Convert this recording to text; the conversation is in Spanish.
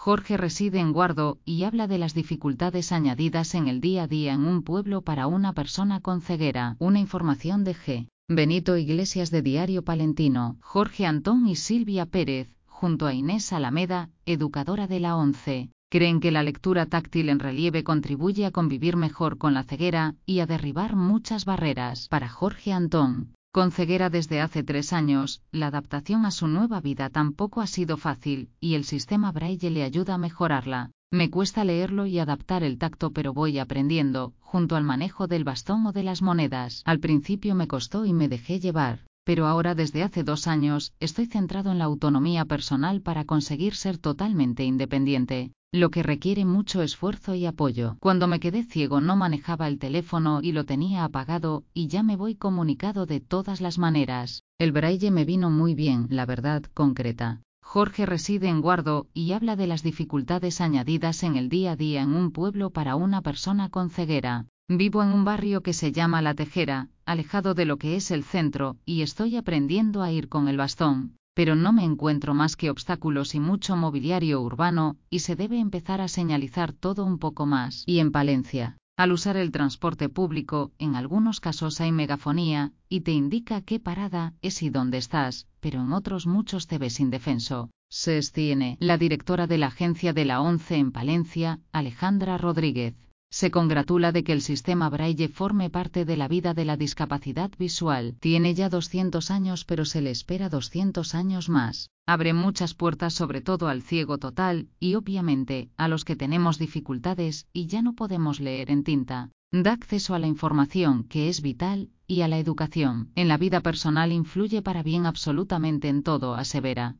Jorge reside en Guardo y habla de las dificultades añadidas en el día a día en un pueblo para una persona con ceguera. Una información de G. Benito Iglesias de Diario Palentino. Jorge Antón y Silvia Pérez, junto a Inés Alameda, educadora de la 11, creen que la lectura táctil en relieve contribuye a convivir mejor con la ceguera y a derribar muchas barreras. Para Jorge Antón, con ceguera desde hace 3 años, la adaptación a su nueva vida tampoco ha sido fácil, y el sistema Braille le ayuda a mejorarla. Me cuesta leerlo y adaptar el tacto, pero voy aprendiendo, junto al manejo del bastón o de las monedas. Al principio me costó y me dejé llevar, pero ahora desde hace 2 años, estoy centrado en la autonomía personal para conseguir ser totalmente independiente, lo que requiere mucho esfuerzo y apoyo. Cuando me quedé ciego no manejaba el teléfono y lo tenía apagado, y ya me voy comunicado de todas las maneras. El braille me vino muy bien, la verdad, concreta. Jorge reside en Guardo y habla de las dificultades añadidas en el día a día en un pueblo para una persona con ceguera. Vivo en un barrio que se llama La Tejera, alejado de lo que es el centro, y estoy aprendiendo a ir con el bastón, pero no me encuentro más que obstáculos y mucho mobiliario urbano, y se debe empezar a señalizar todo un poco más. Y en Palencia, al usar el transporte público, en algunos casos hay megafonía, y te indica qué parada es y dónde estás, pero en otros muchos te ves indefenso. Se extiende. La directora de la agencia de la 11 en Palencia, Alejandra Rodríguez, se congratula de que el sistema Braille forme parte de la vida de la discapacidad visual. Tiene ya 200 años, pero se le espera 200 años más. Abre muchas puertas, sobre todo al ciego total, y obviamente, a los que tenemos dificultades y ya no podemos leer en tinta. Da acceso a la información, que es vital, y a la educación. En la vida personal influye para bien absolutamente en todo, asevera.